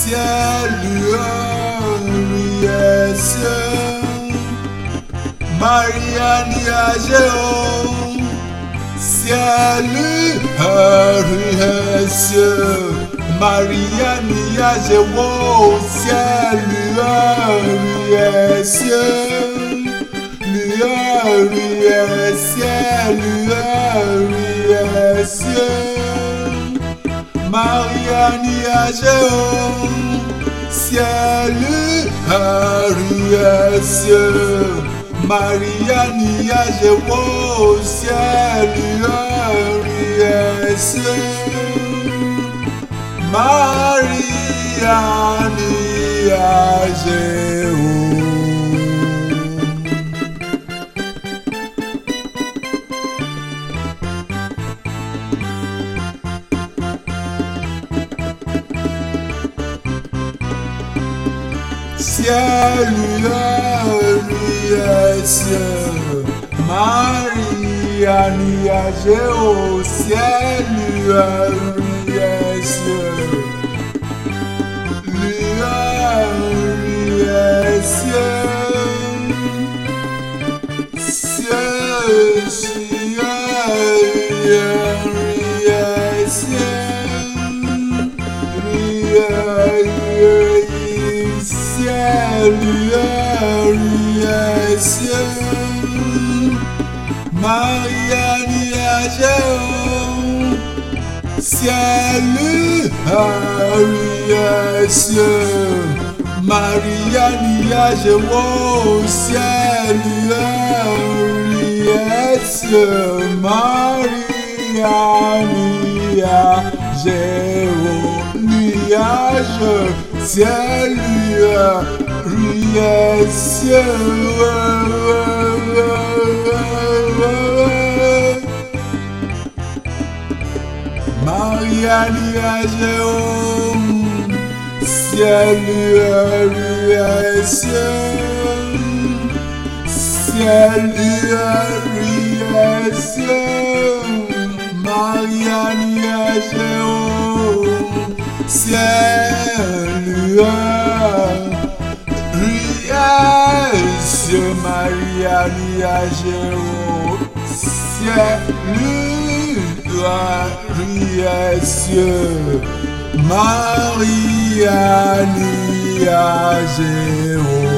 ciel, lueur, ciel. Mariani Agéo, ciel, lueur, ciel. Mariani Agéo, ciel, lueur, ciel. Lueur, ciel, lueur, ciel. Mariani Agéo, ciel, lueur, ciel. Mariani Agéo, ciel, lueur, ciel. Mariani Agéo. Ciel, lueur, ciel. Mariani Agéo, ciel, lueur, ciel. Lueur, ciel. Ciel, ciel, lueur, ciel. Mariani Agéo, ciel, lueur, ciel. Mariani Agéo, ciel, lueur, ciel. Mariani Agéo, nuage, ciel, lueur, ciel. Mariani Agéo, ciel, lueur, ciel. Ciel, lueur, ciel. Mariani Agéo, ciel, lueur, ciel. Mariani Agéo, ciel, lueur, ciel. Mariani Agéo.